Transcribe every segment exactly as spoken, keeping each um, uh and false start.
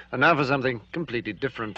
And now for something completely different.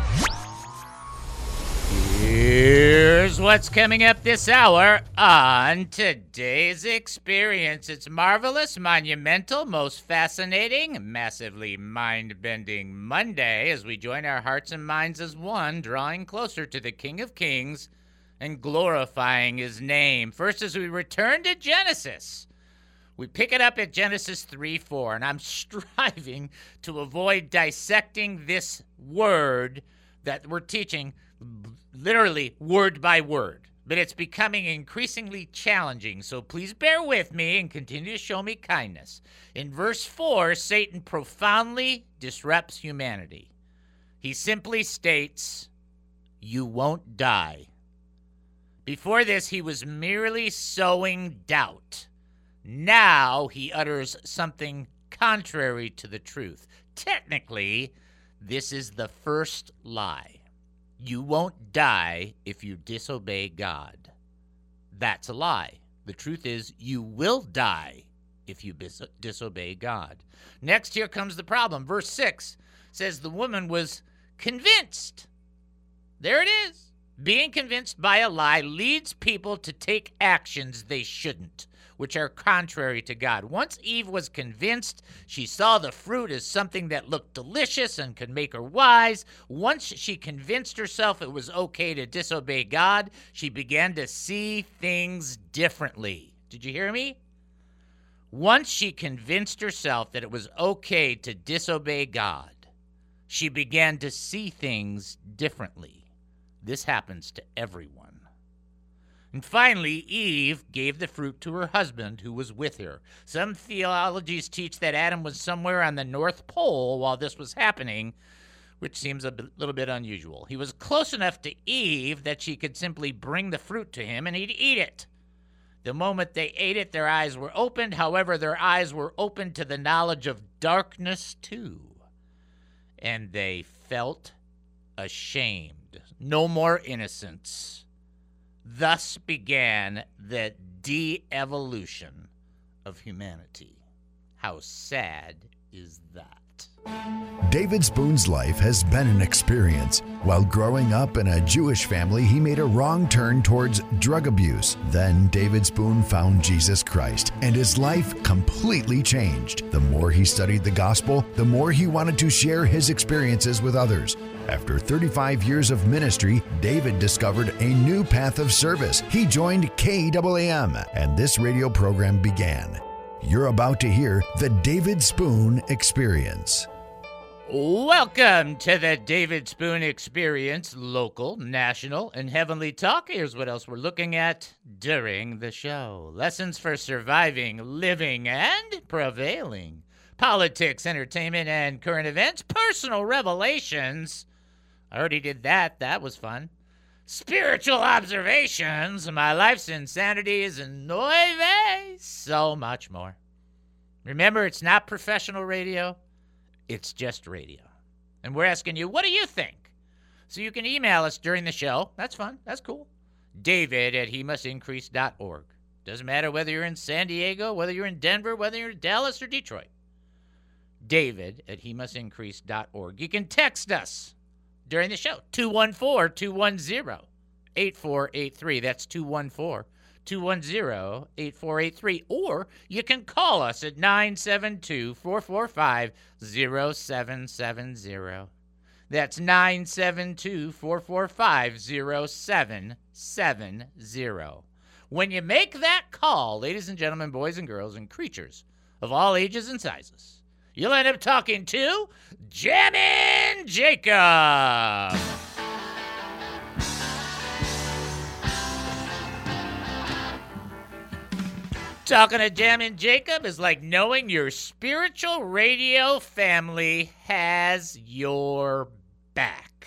Here's what's coming up this hour on today's experience. It's marvelous, monumental, most fascinating, massively mind-bending Monday as we join our hearts and minds as one, drawing closer to the King of Kings and glorifying his name. First, as we return to Genesis, we pick it up at Genesis three four, and I'm striving to avoid dissecting this word that we're teaching literally word by word, but it's becoming increasingly challenging, so please bear with me and continue to show me kindness. In verse four, Satan profoundly disrupts humanity. He simply states, "You won't die." Before this, he was merely sowing doubt. Now he utters something contrary to the truth. Technically, this is the first lie. You won't die if you disobey God. That's a lie. The truth is, you will die if you bis- disobey God. Next, here comes the problem. Verse six says the woman was convinced. There it is. Being convinced by a lie leads people to take actions they shouldn't, which are contrary to God. Once Eve was convinced, she saw the fruit as something that looked delicious and could make her wise. Once she convinced herself it was okay to disobey God, she began to see things differently. Did you hear me? Once she convinced herself that it was okay to disobey God, she began to see things differently. This happens to everyone. And finally, Eve gave the fruit to her husband who was with her. Some theologies teach that Adam was somewhere on the North Pole while this was happening, which seems a bit, little bit unusual. He was close enough to Eve that she could simply bring the fruit to him and he'd eat it. The moment they ate it, their eyes were opened. However, their eyes were opened to the knowledge of darkness too. And they felt ashamed. No more innocence. Thus began the de-evolution of humanity. How sad is that? David Spoon's life has been an experience. While growing up in a Jewish family, he made a wrong turn towards drug abuse. Then David Spoon found Jesus Christ, and his life completely changed. The more he studied the gospel, the more he wanted to share his experiences with others. After thirty-five years of ministry, David discovered a new path of service. He joined K A A M, and this radio program began. You're about to hear the David Spoon Experience. Welcome to the David Spoon Experience, local, national, and heavenly talk. Here's what else we're looking at during the show. Lessons for surviving, living, and prevailing. Politics, entertainment, and current events. Personal revelations. I already did that. That was fun. Spiritual observations, my life's insanities, and nueve, so much more. Remember, it's not professional radio. It's just radio. And we're asking you, what do you think? So you can email us during the show. That's fun. That's cool. David at he must increase dot org. Doesn't matter whether you're in San Diego, whether you're in Denver, whether you're in Dallas or Detroit. David at he must increase dot org. You can text us during the show. two one four, two one zero, eight four eight three. That's two one four, two one zero, eight four eight three. Or you can call us at nine seven two, four four five, zero seven seven zero. That's nine seven two, four four five, zero seven seven zero. When you make that call, ladies and gentlemen, boys and girls, and creatures of all ages and sizes, you'll end up talking to Jammin' Jacob. Talking to Jammin' Jacob is like knowing your spiritual radio family has your back.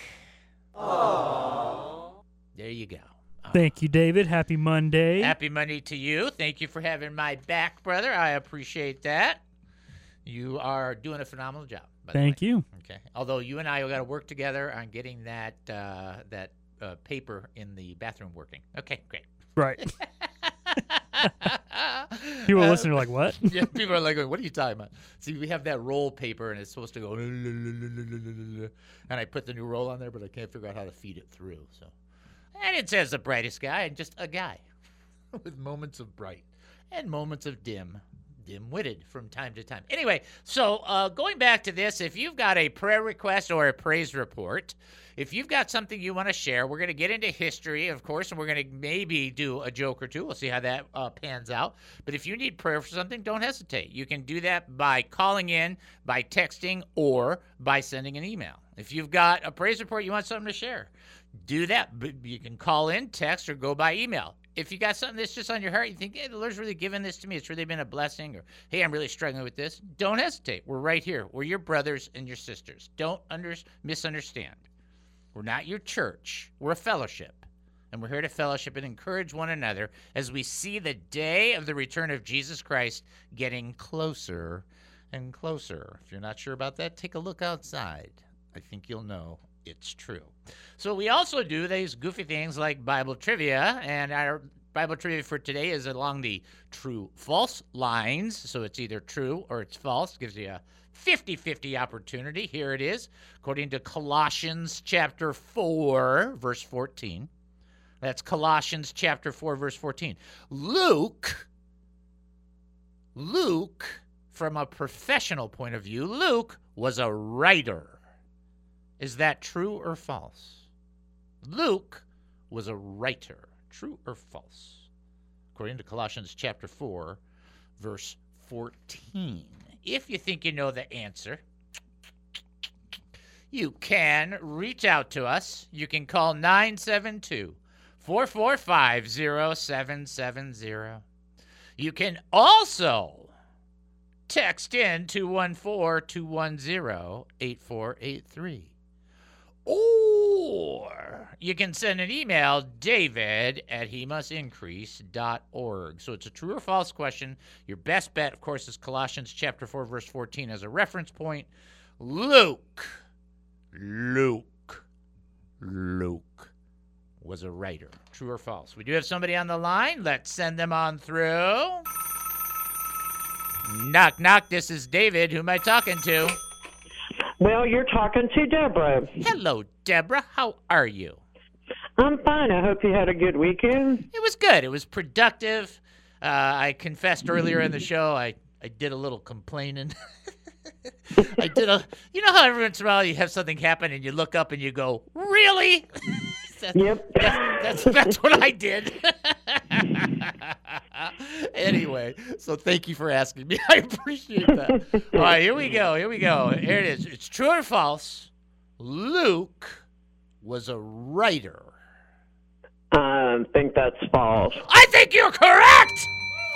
Aww. There you go. Thank you, David. Happy Monday. Happy Monday to you. Thank you for having my back, brother. I appreciate that. You are doing a phenomenal job. By Thank the way. you. Okay. Although you and I have got to work together on getting that uh, that uh, paper in the bathroom working. Okay, great. Right. People listening are like, what? Yeah, people are like, what are you talking about? See, we have that roll paper, and it's supposed to go, and I put the new roll on there, but I can't figure out how to feed it through. So, and it says the brightest guy, and just a guy with moments of bright and moments of dim, dim-witted from time to time. Anyway, so uh, going back to this, if you've got a prayer request or a praise report, if you've got something you want to share, we're going to get into history, of course, and we're going to maybe do a joke or two. We'll see how that uh, pans out. But if you need prayer for something, don't hesitate. You can do that by calling in, by texting, or by sending an email. If you've got a praise report, you want something to share, do that. You can call in, text, or go by email. If you got something that's just on your heart, you think, hey, the Lord's really given this to me, it's really been a blessing, or, hey, I'm really struggling with this, don't hesitate. We're right here. We're your brothers and your sisters. Don't under- misunderstand. We're not your church. We're a fellowship, and we're here to fellowship and encourage one another as we see the day of the return of Jesus Christ getting closer and closer. If you're not sure about that, take a look outside. I think you'll know it's true. So we also do these goofy things like Bible trivia, and our Bible trivia for today is along the true-false lines, so it's either true or it's false. It gives you a fifty-fifty opportunity. Here it is, according to Colossians chapter four, verse fourteen. That's Colossians chapter four, verse fourteen. Luke, Luke, from a professional point of view, Luke was a writer. Is that true or false? Luke was a writer. True or false? According to Colossians chapter four, verse fourteen. If you think you know the answer, you can reach out to us. You can call nine seven two, four four five, zero seven seven zero. You can also text in two one four, two one zero, eight four eight three. Or you can send an email, david at he must increase dot org. So it's a true or false question. Your best bet, of course, is Colossians chapter four, verse fourteen as a reference point. Luke, Luke, Luke was a writer. True or false? We do have somebody on the line. Let's send them on through. Knock, knock. This is David. Who am I talking to? Well, you're talking to Deborah. Hello, Deborah. How are you? I'm fine. I hope you had a good weekend. It was good. It was productive. Uh, I confessed earlier in the show I, I did a little complaining. I did a, you know how every once in a while you have something happen and you look up and you go, really? That, Yep. That's, that's, that's what I did. Anyway, so thank you for asking me. I appreciate that. All right, here we go. Here we go. Here it is. It's true or false. Luke was a writer. I think that's false. I think you're correct.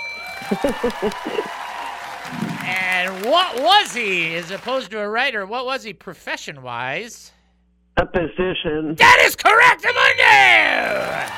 And what was he, as opposed to a writer? What was he profession-wise? A physician. That is correct, Amundo!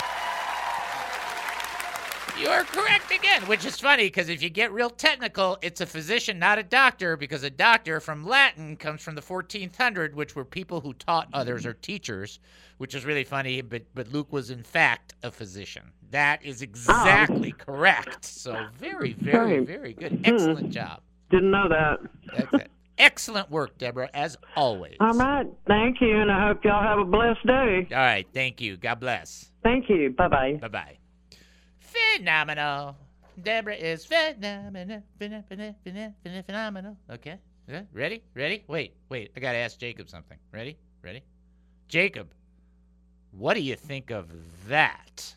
You are correct again, which is funny because if you get real technical, it's a physician, not a doctor, because a doctor from Latin comes from the fourteenth hundred, which were people who taught others or teachers, which is really funny, but but Luke was in fact a physician. That is exactly oh. correct. So very, very, very good. Excellent job. Didn't know that. That's it. Excellent work, Deborah, as always. All right. Thank you, and I hope y'all have a blessed day. All right. Thank you. God bless. Thank you. Bye-bye. Bye-bye. Phenomenal. Deborah is phenomenal. Phenomenal. Okay. Yeah. Ready? Ready? Wait. Wait. I got to ask Jacob something. Ready? Ready? Jacob, what do you think of that?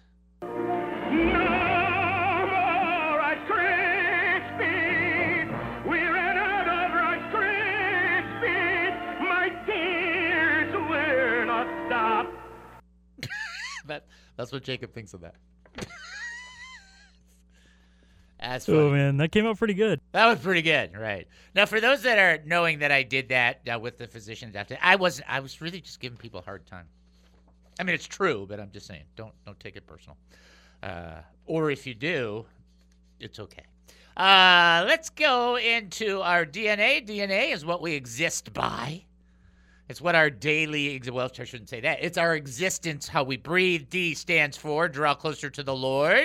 That, that's what Jacob thinks of that. That's funny. Oh, man, that came out pretty good. That was pretty good, right. Now, for those that are knowing that I did that uh, with the physician doctor, I wasn't. I was really just giving people a hard time. I mean, it's true, but I'm just saying, don't don't take it personal. Uh, or if you do, it's okay. Uh, let's go into our D N A. D N A is what we exist by. It's what our daily, well, I shouldn't say that. It's our existence, how we breathe. D stands for draw closer to the Lord.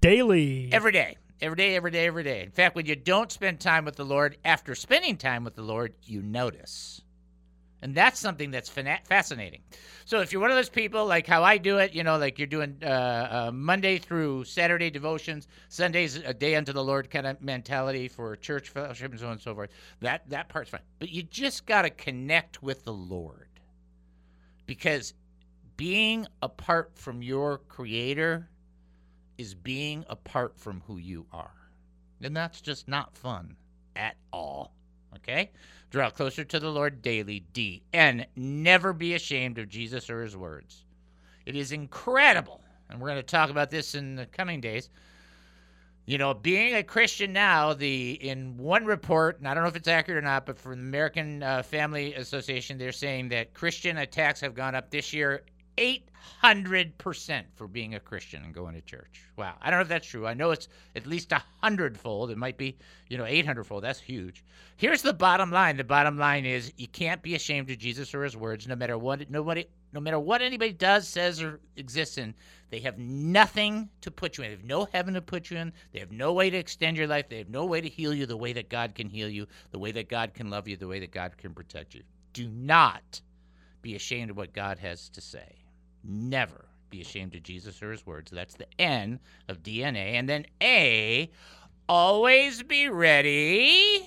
Daily. Every day. Every day, every day, every day. In fact, when you don't spend time with the Lord, after spending time with the Lord, you notice. And that's something that's fascinating. So if you're one of those people, like how I do it, you know, like you're doing uh, uh, Monday through Saturday devotions, Sunday's a day unto the Lord kind of mentality for church fellowship and so on and so forth, that, that part's fine. But you just got to connect with the Lord. Because being apart from your Creator is being apart from who you are. And that's just not fun at all. Okay? Draw closer to the Lord daily, D. And never be ashamed of Jesus or his words. It is incredible, and we're going to talk about this in the coming days. You know, being a Christian now, the in one report, and I don't know if it's accurate or not, but from the American uh, Family Association, they're saying that Christian attacks have gone up this year eight hundred percent for being a Christian and going to church. Wow. I don't know if that's true. I know it's at least a hundredfold. It might be, you know, eight hundredfold. That's huge. Here's the bottom line. The bottom line is you can't be ashamed of Jesus or his words, no matter what nobody, no matter what anybody does, says, or exists in. They have nothing to put you in. They have no heaven to put you in. They have no way to extend your life. They have no way to heal you the way that God can heal you, the way that God can love you, the way that God can protect you. Do not be ashamed of what God has to say. Never be ashamed of Jesus or his words. That's the N of D N A. And then A, always be ready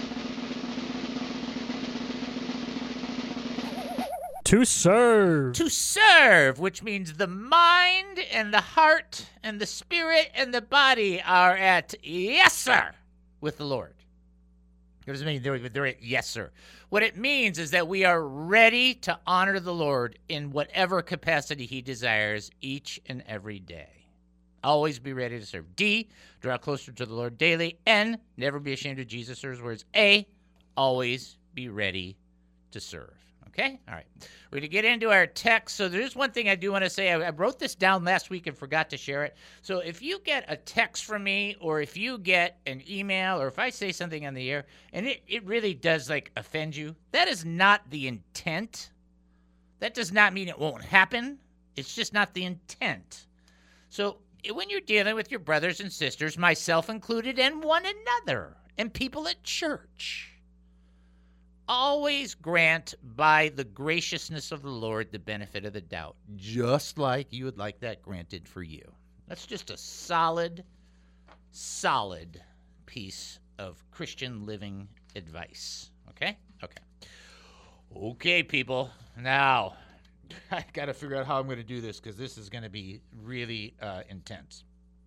To serve. to serve, which means the mind and the heart and the spirit and the body are at yes, sir, with the Lord. What does it mean? They're, they're at yes, sir. What it means is that we are ready to honor the Lord in whatever capacity he desires each and every day. Always be ready to serve. D, draw closer to the Lord daily. N, never be ashamed of Jesus or his words. A, always be ready to serve. Okay? All right. We're going to get into our text. So there's one thing I do want to say. I, I wrote this down last week and forgot to share it. So if you get a text from me, or if you get an email, or if I say something on the air and it, it really does like offend you, that is not the intent. That does not mean it won't happen. It's just not the intent. So when you're dealing with your brothers and sisters, myself included, and one another, and people at church, always grant by the graciousness of the Lord the benefit of the doubt, just like you would like that granted for you. That's just a solid, solid piece of Christian living advice. Okay? Okay. Okay, people. Now, I got to figure out how I'm going to do this because this is going to be really uh, intense.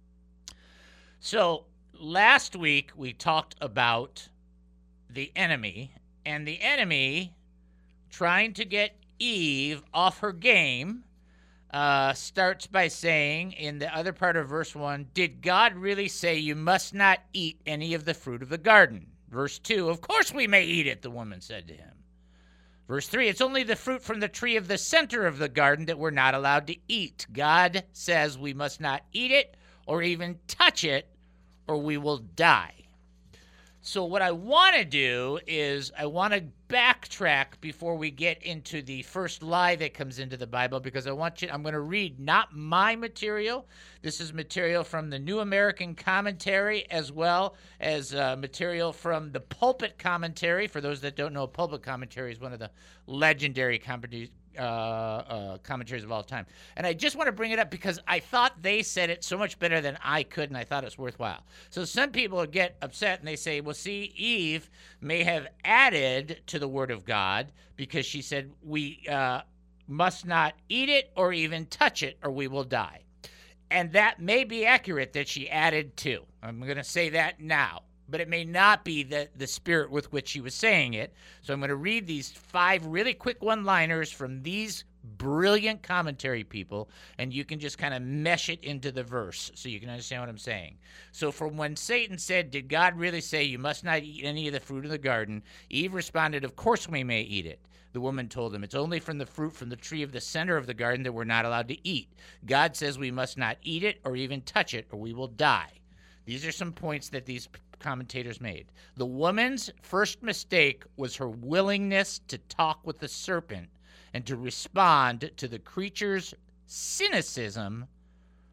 So, last week we talked about the enemy. And the enemy, trying to get Eve off her game, uh, starts by saying in the other part of verse one, did God really say you must not eat any of the fruit of the garden? Verse two, of course we may eat it, the woman said to him. Verse three, it's only the fruit from the tree of the center of the garden that we're not allowed to eat. God says we must not eat it or even touch it or we will die. So what I want to do is I want to backtrack before we get into the first lie that comes into the Bible, because I want you, I'm going to read not my material. This is material from the New American Commentary, as well as uh, material from the Pulpit Commentary. For those that don't know, Pulpit Commentary is one of the legendary commentaries. Uh, uh, commentaries of all time. And I just want to bring it up because I thought they said it so much better than I could, and I thought it's worthwhile. So some people get upset and they say, well, see, Eve may have added to the word of God because she said we uh, must not eat it or even touch it or we will die. And that may be accurate that she added to. I'm going to say that now. But it may not be the, the spirit with which she was saying it. So I'm going to read these five really quick one-liners from these brilliant commentary people, and you can just kind of mesh it into the verse so you can understand what I'm saying. So from when Satan said, did God really say you must not eat any of the fruit of the garden? Eve responded, of course we may eat it. The woman told him, it's only from the fruit from the tree of the center of the garden that we're not allowed to eat. God says we must not eat it or even touch it or we will die. These are some points that these commentators made. The woman's first mistake was her willingness to talk with the serpent and to respond to the creature's cynicism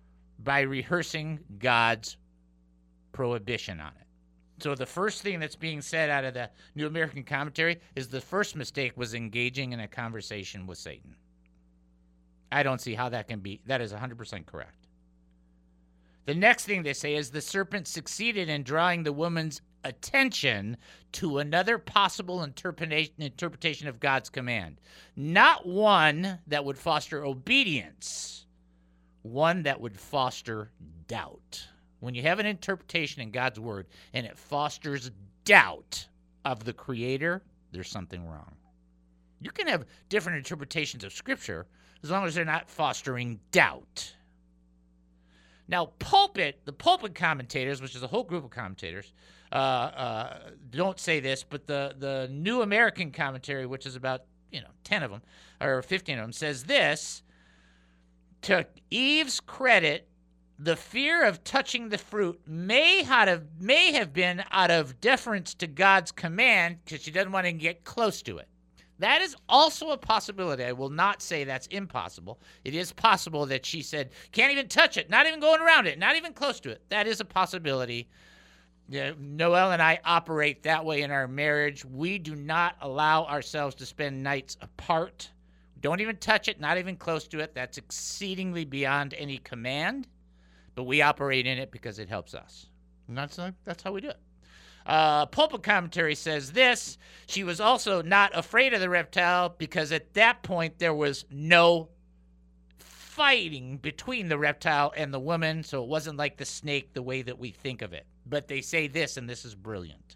by rehearsing God's prohibition on it. So the first thing that's being said out of the New American Commentary is the first mistake was engaging in a conversation with Satan. I don't see how that can be. That is one hundred percent correct. The next thing they say is the serpent succeeded in drawing the woman's attention to another possible interpretation interpretation of God's command. Not one that would foster obedience, one that would foster doubt. When you have an interpretation in God's word and it fosters doubt of the Creator, there's something wrong. You can have different interpretations of Scripture as long as they're not fostering doubt. Now, pulpit, the pulpit commentators, which is a whole group of commentators, uh, uh, don't say this, but the, the New American Commentary, which is about, you know, ten of them, or fifteen of them, says this: to Eve's credit, the fear of touching the fruit may have, may have been out of deference to God's command because she doesn't want to get close to it. That is also a possibility. I will not say that's impossible. It is possible that she said, can't even touch it, not even going around it, not even close to it. That is a possibility. Yeah, Noelle and I operate that way in our marriage. We do not allow ourselves to spend nights apart. Don't even touch it, not even close to it. That's exceedingly beyond any command. But we operate in it because it helps us. And that's, that's how we do it. Uh, Pulpit Commentary says this: she was also not afraid of the reptile because at that point there was no fighting between the reptile and the woman, so it wasn't like the snake the way that we think of it. But they say this, and this is brilliant.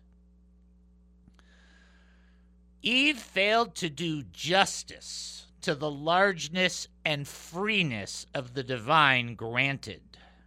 Eve failed to do justice to the largeness and freeness of the divine granted,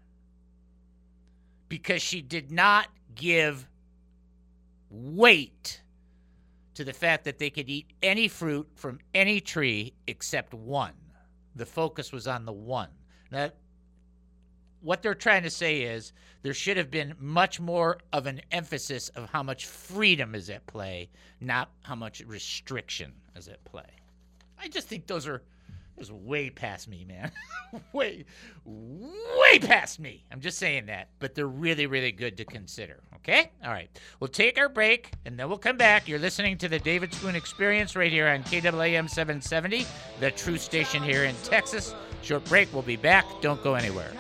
because she did not give weight to the fact that they could eat any fruit from any tree except one. The focus was on the one. Now, what they're trying to say is there should have been much more of an emphasis of how much freedom is at play, not how much restriction is at play. I just think those are It's way past me, man. way, way past me. I'm just saying that. But they're really, really good to consider. Okay? All right. We'll take our break, and then we'll come back. You're listening to the David Spoon Experience right here on K W A M seven seventy, the true station here in Texas. Short break. We'll be back. Don't go anywhere.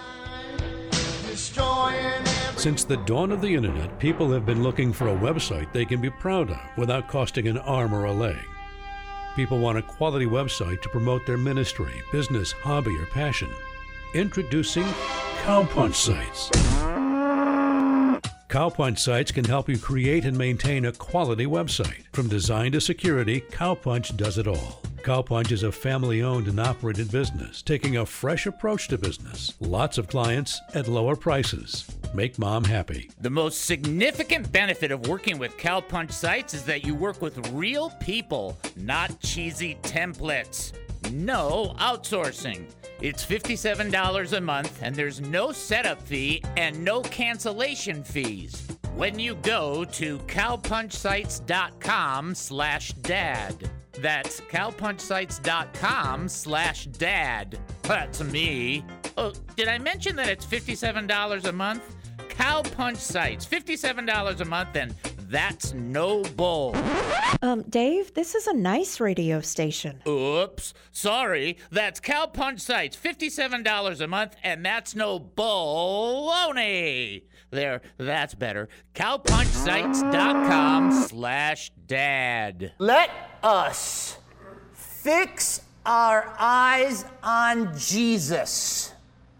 Since the dawn of the internet, people have been looking for a website they can be proud of without costing an arm or a leg. People want a quality website to promote their ministry, business, hobby, or passion. Introducing Cowpunch Sites. Cowpunch Sites can help you create and maintain a quality website. From design to security, Cowpunch does it all. Cowpunch is a family-owned and operated business, taking a fresh approach to business. Lots of clients at lower prices. Make mom happy. The most significant benefit of working with Cowpunch Sites is that you work with real people, not cheesy templates. No outsourcing. It's fifty-seven dollars a month, and there's no setup fee and no cancellation fees when you go to cowpunchsites.com slash dad. That's cowpunchsites.com slash dad. That's me. Oh, did I mention that it's fifty-seven dollars a month? Cowpunch Sites, fifty-seven dollars a month, and that's no bull. Um, Dave, this is a nice radio station. Oops, sorry. That's Cowpunch Sites, fifty-seven dollars a month, and that's no baloney. There, that's better. Cowpunchsites.com slash dad. Let us fix our eyes on Jesus,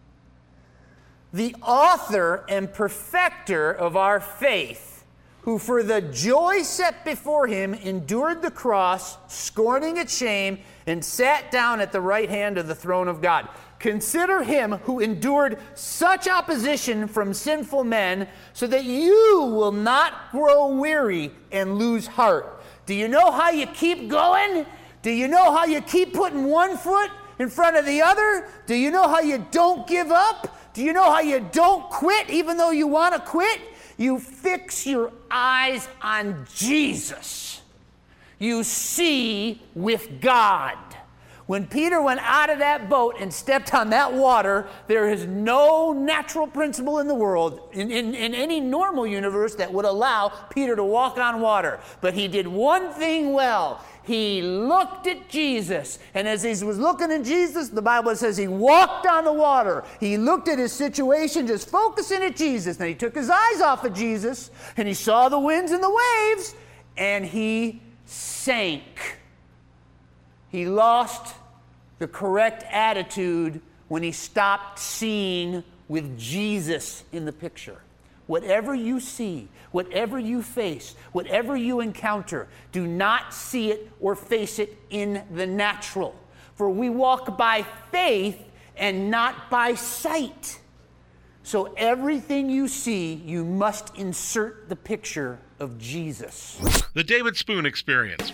the author and perfecter of our faith, who for the joy set before him endured the cross, scorning its shame, and sat down at the right hand of the throne of God. Consider him who endured such opposition from sinful men, so that you will not grow weary and lose heart. Do you know how you keep going? Do you know how you keep putting one foot in front of the other? Do you know how you don't give up? Do you know how you don't quit even though you want to quit? You fix your eyes on Jesus. You see with God. When Peter went out of that boat and stepped on that water, there is no natural principle in the world, in, in, in any normal universe, that would allow Peter to walk on water. But he did one thing well. He looked at Jesus. And as he was looking at Jesus, the Bible says he walked on the water. He looked at his situation, just focusing at Jesus. Then he took his eyes off of Jesus, and he saw the winds and the waves, and he sank. He lost the correct attitude when he stopped seeing with Jesus in the picture. Whatever you see, whatever you face, whatever you encounter, do not see it or face it in the natural. For we walk by faith and not by sight. So everything you see, you must insert the picture of Jesus. The David Spoon Experience.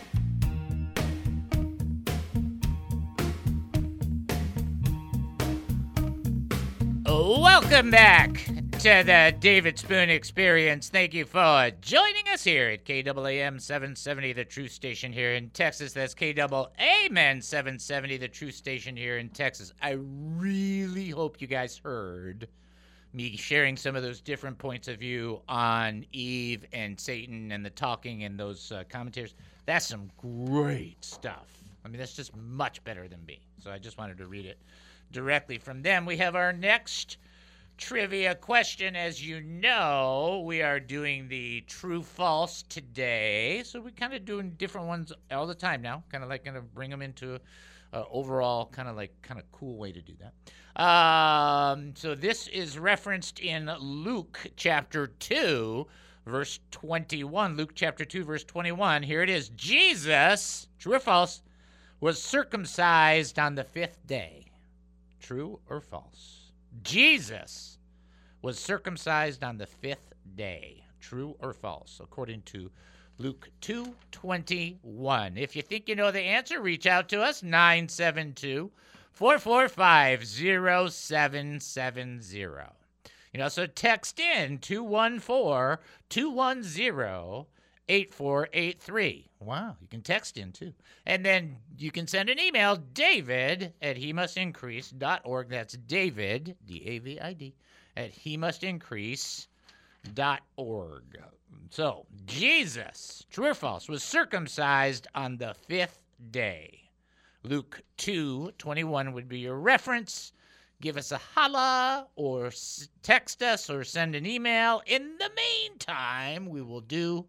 Welcome back to the David Spoon Experience. Thank you for joining us here at K A A M seven seventy, the Truth Station here in Texas. That's K A A M seven seventy, the Truth Station here in Texas. I really hope you guys heard me sharing some of those different points of view on Eve and Satan and the talking and those uh, commentators. That's some great stuff. I mean, that's just much better than me. So I just wanted to read it directly from them. We have our next trivia question. As you know, we are doing the true false today. So we're kind of doing different ones all the time now. Kind of like going to bring them into an overall kind of like kind of cool way to do that. Um, so this is referenced in Luke chapter two, verse twenty-one. Luke chapter two, verse twenty-one. Here it is. Jesus, true or false, was circumcised on the fifth day. True or false? Jesus was circumcised on the fifth day. True or false? According to Luke two twenty-one. If you think you know the answer, reach out to us, nine seven two, four four five, zero seven seven zero. You know, so text in two one four, two one zero, eight four eight three. Wow, you can text in too. And then you can send an email, David at he must increase dot org. That's David, D A V I D, at he must increase dot org. So, Jesus, true or false, was circumcised on the fifth day. Luke two twenty-one would be your reference. Give us a holla or text us or send an email. In the meantime, we will do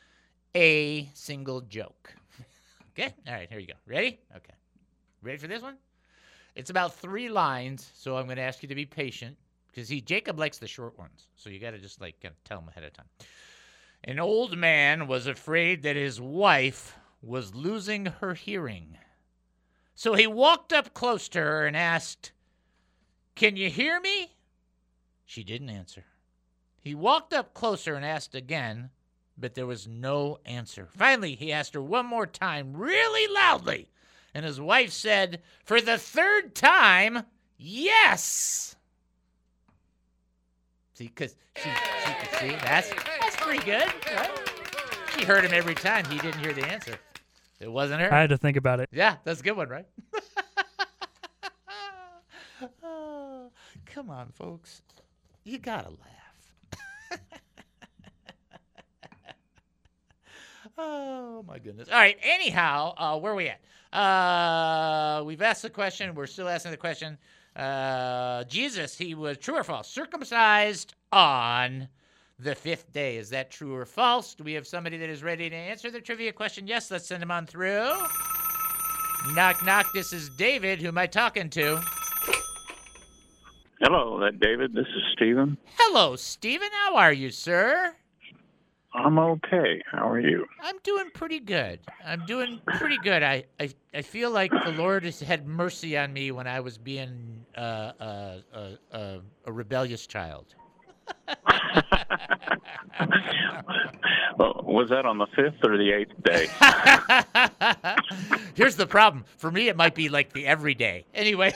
a single joke. Okay? All right, here you go. Ready? Okay. Ready for this one? It's about three lines, so I'm going to ask you to be patient because he Jacob likes the short ones, so you got to just like kind of tell him ahead of time. An old man was afraid that his wife was losing her hearing. So he walked up close to her and asked, "Can you hear me?" She didn't answer. He walked up closer and asked again, but there was no answer. Finally, he asked her one more time, really loudly, and his wife said, for the third time, yes. See, because she, she could see. That's, that's pretty good, right? She heard him every time. He didn't hear the answer. It wasn't her. I had to think about it. Yeah, that's a good one, right? Oh, come on, folks. You gotta laugh. Oh, my goodness. All right, anyhow, uh, where are we at? Uh, we've asked the question. We're still asking the question. Uh, Jesus, he was true or false? Circumcised on the fifth day. Is that true or false? Do we have somebody that is ready to answer the trivia question? Yes, let's send him on through. Knock, knock. This is David. Who am I talking to? Hello, that David. This is Stephen. Hello, Stephen. How are you, sir? I'm okay. How are you? I'm doing pretty good. I'm doing pretty good. I, I, I feel like the Lord has had mercy on me when I was being uh, uh, uh, uh, a rebellious child. Well, was that on the fifth or the eighth day? Here's the problem. For me, it might be like the everyday. Anyway.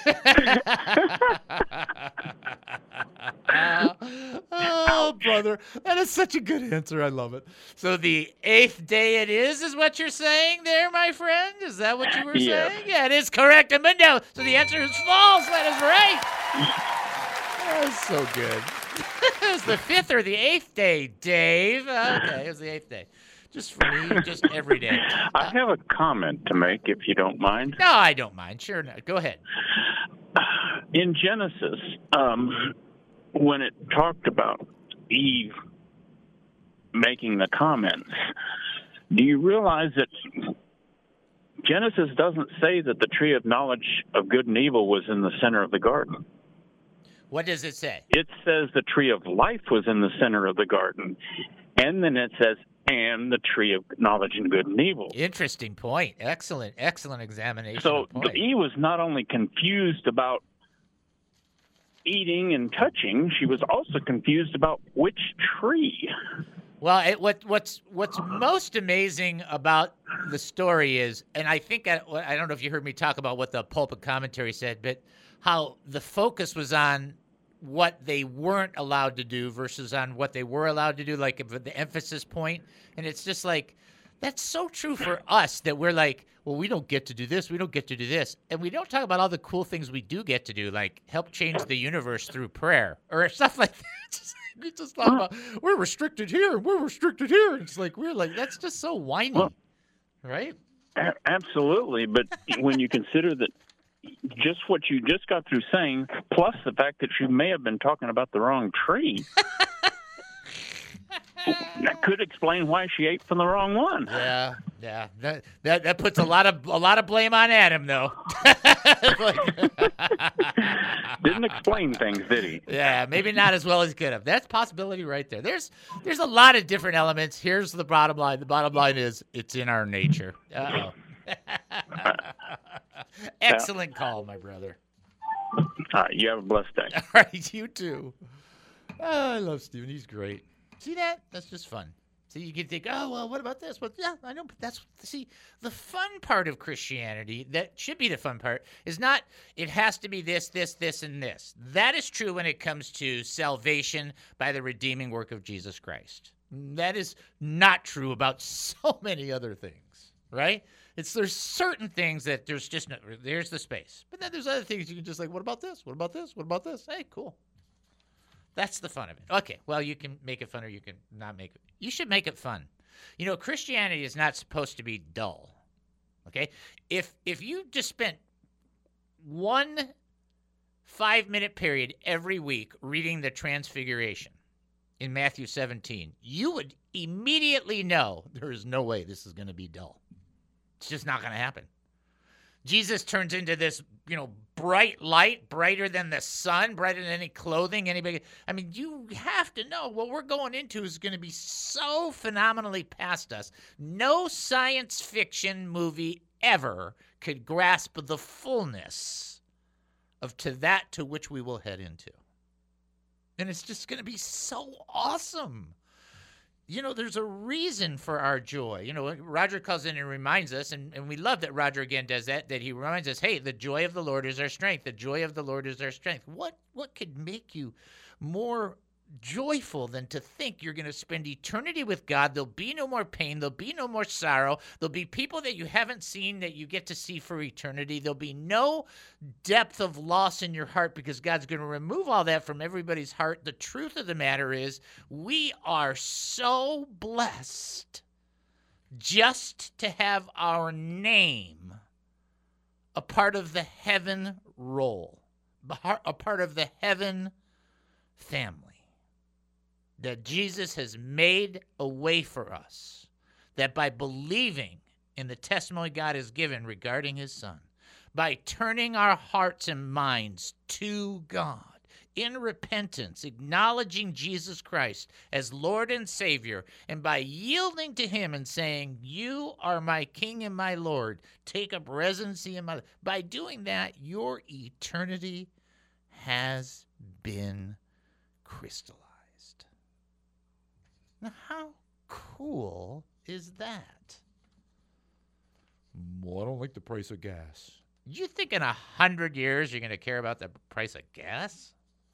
Oh, brother. That is such a good answer. I love it. So the eighth day it is, is what you're saying there, my friend? Is that what you were Yes. saying? Yeah, it is correct. Amundo. So the answer is false. That is right. That's so good. It's the fifth or the eighth day, Dave. Okay, it was the eighth day. Just for me, just every day. I have a comment to make, if you don't mind. No, I don't mind. Sure, no. Go ahead. In Genesis, um, when it talked about Eve making the comments, do you realize that Genesis doesn't say that the tree of knowledge of good and evil was in the center of the garden? What does it say? It says the tree of life was in the center of the garden. And then it says, and the tree of knowledge and good and evil. Interesting point. Excellent, excellent examination. So of point. Eve was not only confused about eating and touching, she was also confused about which tree. Well, it, what what's what's most amazing about the story is, and I think I, I don't know if you heard me talk about what the pulpit commentary said, but how the focus was on what they weren't allowed to do versus on what they were allowed to do, like the emphasis point. And it's just like, that's so true for us that we're like, well, we don't get to do this, we don't get to do this. And we don't talk about all the cool things we do get to do, like help change the universe through prayer or stuff like that. Just, we just talk about, we're restricted here, we're restricted here. It's like, we're like, that's just so whiny, well, right? A- absolutely. But when you consider that just what you just got through saying, plus the fact that you may have been talking about the wrong tree, that could explain why she ate from the wrong one. Yeah, yeah. That that, that puts a lot of a lot of blame on Adam, though. Didn't explain things, did he? Yeah, maybe not as well as he could have. That's a possibility right there. There's there's a lot of different elements. Here's the bottom line. The bottom line is it's in our nature. Uh-oh. Excellent call, my brother. All right, you have a blessed day. All right, you too. Oh, I love Stephen. He's great. See that? That's just fun. So you can think, oh, well, what about this? Well, yeah, I know, but that's, see, the fun part of Christianity, that should be the fun part, is not, it has to be this, this, this, and this. That is true when it comes to salvation by the redeeming work of Jesus Christ. That is not true about so many other things, right? It's, there's certain things that there's just no, there's the space. But then there's other things you can just like, what about this? What about this? What about this? Hey, cool. That's the fun of it. Okay, well, you can make it fun or you can not make it. You should make it fun. You know, Christianity is not supposed to be dull, okay? If if you just spent one five-minute period every week reading the Transfiguration in Matthew seventeen, you would immediately know there is no way this is going to be dull. It's just not going to happen. Jesus turns into this, you know, bright light, brighter than the sun, brighter than any clothing, anybody. I mean, you have to know what we're going into is going to be so phenomenally past us. No science fiction movie ever could grasp the fullness of to that to which we will head into. And it's just going to be so awesome. You know, there's a reason for our joy. You know, Roger calls in and reminds us, and, and we love that Roger again does that, that he reminds us, hey, the joy of the Lord is our strength. The joy of the Lord is our strength. What what could make you more joyful than to think you're going to spend eternity with God? There'll be no more pain. There'll be no more sorrow. There'll be people that you haven't seen that you get to see for eternity. There'll be no depth of loss in your heart because God's going to remove all that from everybody's heart. The truth of the matter is we are so blessed just to have our name a part of the heaven roll, a part of the heaven family. That Jesus has made a way for us, that by believing in the testimony God has given regarding his Son, by turning our hearts and minds to God in repentance, acknowledging Jesus Christ as Lord and Savior, and by yielding to him and saying, you are my King and my Lord, take up residency in my life. By doing that, your eternity has been crystallized. Now, how cool is that? Well, I don't like the price of gas. You think in a hundred years you're going to care about the price of gas?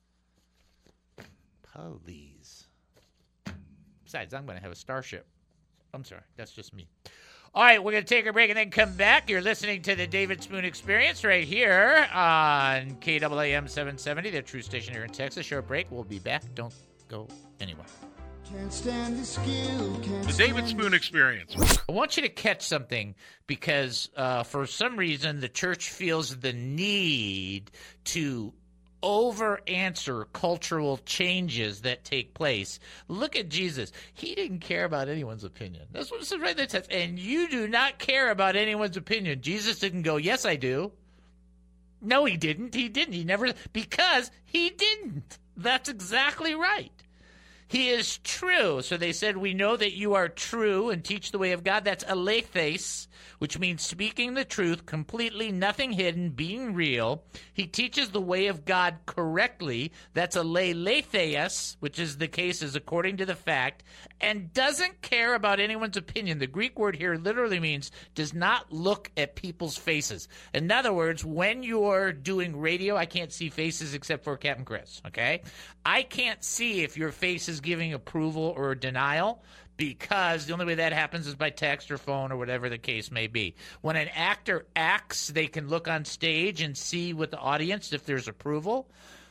Please. Besides, I'm going to have a Starship. I'm sorry. That's just me. All right, we're going to take a break and then come back. You're listening to the David Spoon Experience right here on K A A M seven seventy, the true station here in Texas. Short break. We'll be back. Don't go anywhere. Can't stand the skill, can't The David Spoon Experience. I want you to catch something because uh, for some reason the church feels the need to over-answer cultural changes that take place. Look at Jesus. He didn't care about anyone's opinion. That's what it says right in the text. And you do not care about anyone's opinion. Jesus didn't go, yes, I do. No, he didn't. He didn't. He never, because he didn't. That's exactly right. He is true. So they said, we know that you are true and teach the way of God. That's aletheis, which means speaking the truth, completely, nothing hidden, being real. He teaches the way of God correctly. That's aletheis, which is the case is according to the fact, and doesn't care about anyone's opinion. The Greek word here literally means does not look at people's faces. In other words, when you're doing radio, I can't see faces except for Captain Chris, okay? I can't see if your face is giving approval or denial because the only way that happens is by text or phone or whatever the case may be. When an actor acts, they can look on stage and see with the audience if there's approval.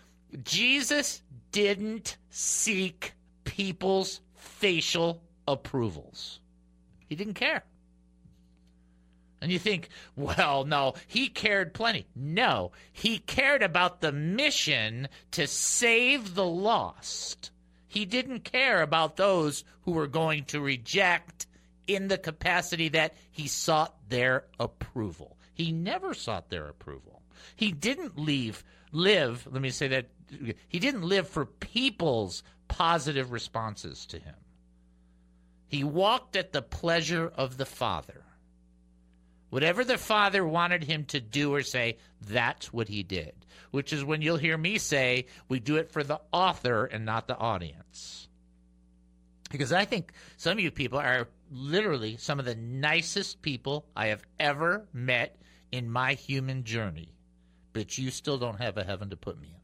Jesus didn't seek people's facial approvals. He didn't care. And you think, well, no, he cared plenty. No, he cared about the mission to save the lost. He didn't care about those who were going to reject in the capacity that he sought their approval. He never sought their approval. He didn't leave, live, let me say that, he didn't live for people's positive responses to him. He walked at the pleasure of the Father. Whatever the Father wanted him to do or say, that's what he did. Which is when you'll hear me say, we do it for the author and not the audience. Because I think some of you people are literally some of the nicest people I have ever met in my human journey. But you still don't have a heaven to put me in.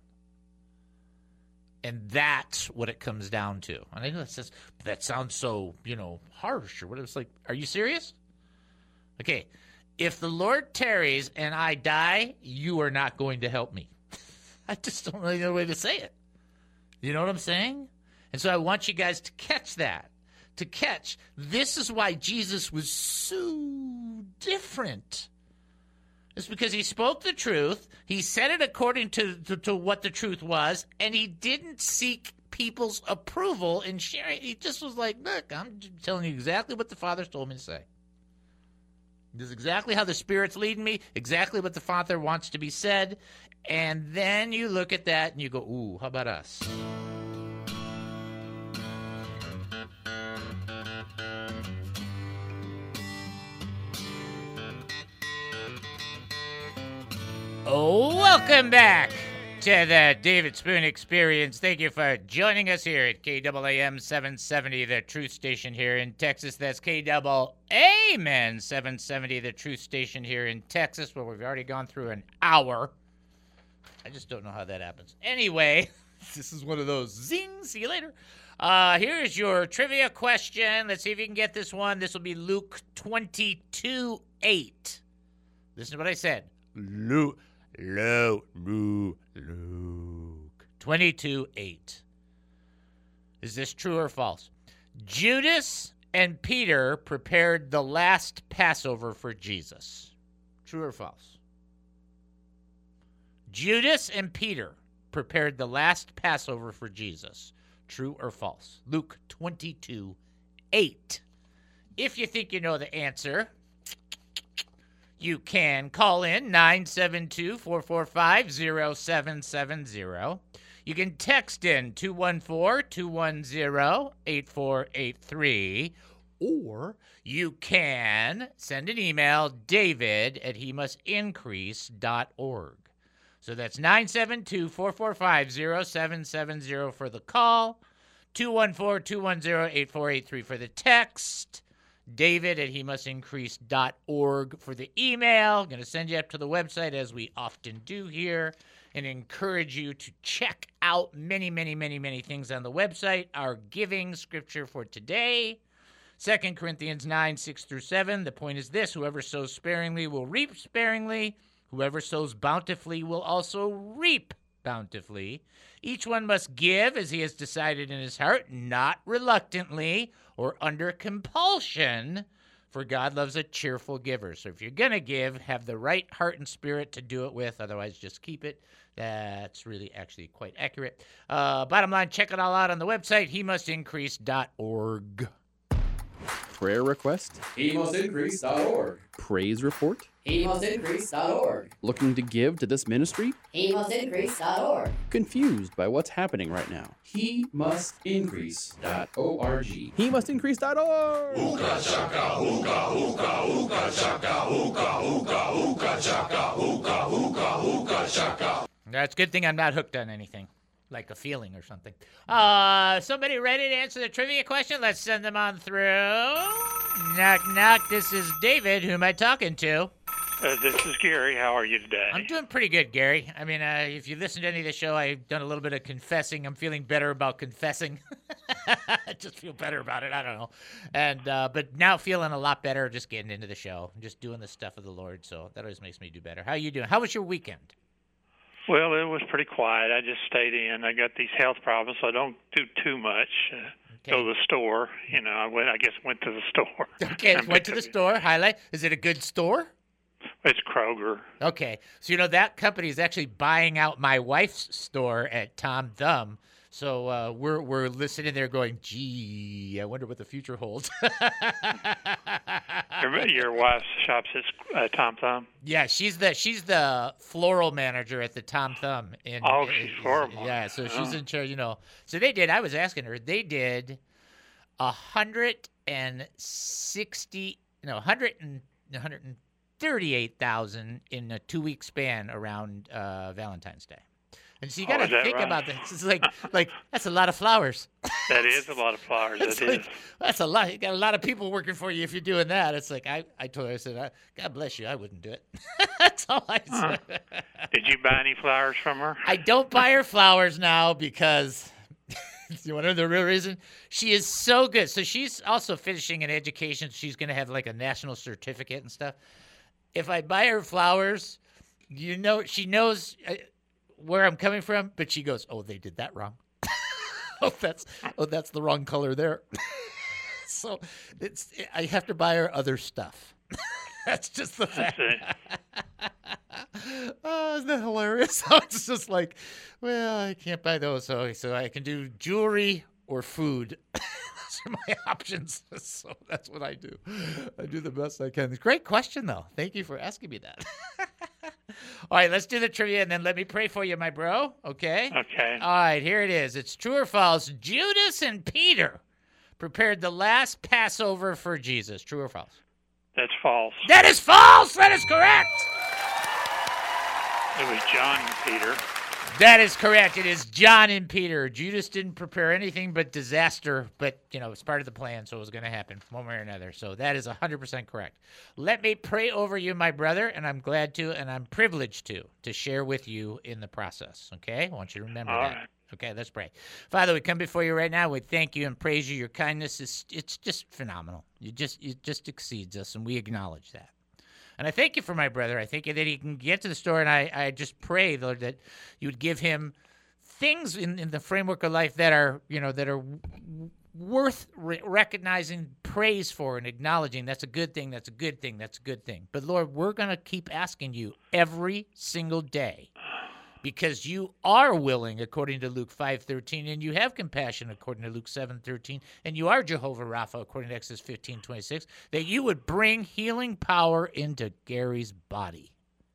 And that's what it comes down to. And I know that says, that sounds so, you know, harsh or whatever. It's like, are you serious? Okay. If the Lord tarries and I die, you are not going to help me. I just don't really know a way to say it. You know what I'm saying? And so I want you guys to catch that. To catch, this is why Jesus was so different. It's because he spoke the truth. He said it according to, to, to what the truth was, and he didn't seek people's approval in sharing. He just was like, look, I'm telling you exactly what the Father told me to say. This is exactly how the Spirit's leading me, exactly what the Father wants to be said. And then you look at that and you go, ooh, how about us? Oh, welcome back to the David Spoon Experience. Thank you for joining us here at K A A M seven seventy, the truth station here in Texas. That's K A A M seven seventy, the truth station here in Texas, where we've already gone through an hour. I just don't know how that happens. Anyway, this is one of those zing. See you later. Uh, here's your trivia question. Let's see if you can get this one. This will be Luke twenty-two eight. Listen to what I said. Luke. Luke, Luke, Luke. twenty-two eight. Is this true or false? Judas and Peter prepared the last Passover for Jesus. True or false? Judas and Peter prepared the last Passover for Jesus. True or false? Luke twenty-two eight. If you think you know the answer, you can call in nine seven two, four four five, zero seven seven zero. You can text in two one four, two one zero, eight four eight three. Or you can send an email, david at he must increase dot org. So that's nine seven two, four four five, zero seven seven zero for the call. two one four, two one zero, eight four eight three for the text. David at he must increase dot org for the email. Going to send you up to the website, as we often do here, and encourage you to check out many, many, many, many things on the website. Our giving scripture for today, Second Corinthians nine, six through seven. The point is this: whoever sows sparingly will reap sparingly. Whoever sows bountifully will also reap bountifully. Each one must give as he has decided in his heart, not reluctantly or under compulsion, for God loves a cheerful giver. So if you're going to give, have the right heart and spirit to do it with. Otherwise, just keep it. That's really actually quite accurate. Uh, bottom line, check it all out on the website, he must increase dot org. Prayer request? he must increase dot org. Praise report? he must increase dot org. Looking to give to this ministry? he must increase dot org. Confused by what's happening right now? he must increase dot org. he must increase dot org. Ooga chaka, ooga, ooga, ooga chaka, ooga, ooga, ooga chaka, ooga, ooga, ooga chaka. That's a good thing I'm not hooked on anything, like a feeling or something. Uh, somebody ready to answer the trivia question? Let's send them on through. Knock, knock. This is David. Who am I talking to? Uh, this is Gary. How are you today? I'm doing pretty good, Gary. I mean, uh, if you listen to any of the show, I've done a little bit of confessing. I'm feeling better about confessing. I just feel better about it. I don't know. And uh, but now feeling a lot better just getting into the show, just doing the stuff of the Lord. So that always makes me do better. How are you doing? How was your weekend? Well, it was pretty quiet. I just stayed in. I got these health problems, so I don't do too much. Uh, okay. Go to the store. You know, I went. I guess went to the store. Okay, went to the store. Highlight. Is it a good store? It's Kroger. Okay, so you know that company is actually buying out my wife's store at Tom Thumb. So uh, we're we're listening there, going, "Gee, I wonder what the future holds." your, your wife shops at uh, Tom Thumb. Yeah, she's the she's the floral manager at the Tom Thumb. In, oh, she's horrible. Yeah, so she's oh. in charge. You know, so they did. I was asking her. They did a hundred and sixty, no, hundred and hundred and thirty-eight thousand in a two-week span around uh, Valentine's Day. And so you got to oh, think right? about this. It's like, like that's a lot of flowers. That is a lot of flowers. It's That like, is. That's a lot. You got a lot of people working for you if you're doing that. It's like I, I told her, I said, God bless you. I wouldn't do it. That's all I said. Huh. Did you buy any flowers from her? I don't buy her flowers now because you want to know the real reason? She is so good. So she's also finishing an education. She's going to have like a national certificate and stuff. If I buy her flowers, you know, she knows uh, where I'm coming from, but she goes, "Oh, they did that wrong. oh, that's oh, that's the wrong color there." So it's I have to buy her other stuff. That's just the fact. Oh, isn't that hilarious? So it's just like, well, I can't buy those, so so I can do jewelry or food. Those are my options. So that's what I do. I do the best I can. Great question, though. Thank you for asking me that. All right, let's do the trivia, and then let me pray for you, my bro. Okay? Okay. All right, here it is. It's true or false. Judas and Peter prepared the last Passover for Jesus. True or false? That's false. That is false. That is correct. It was John and Peter. That is correct. It is John and Peter. Judas didn't prepare anything but disaster, but, you know, it's part of the plan, so it was going to happen one way or another. So that is one hundred percent correct. Let me pray over you, my brother, and I'm glad to, and I'm privileged to, to share with you in the process, okay? I want you to remember All that. right. Okay, let's pray. Father, we come before you right now. We thank you and praise you. Your kindness is it's just phenomenal. You just it just exceeds us, and we acknowledge that. And I thank you for my brother. I thank you that he can get to the store, and I, I just pray, Lord, that you would give him things in, in the framework of life that are, you know, that are w- worth re- recognizing praise for and acknowledging. That's a good thing. That's a good thing. That's a good thing. But, Lord, we're going to keep asking you every single day, because you are willing, according to Luke five thirteen, and you have compassion, according to Luke seven thirteen, and you are Jehovah Rapha, according to Exodus fifteen twenty-six, that you would bring healing power into Gary's body.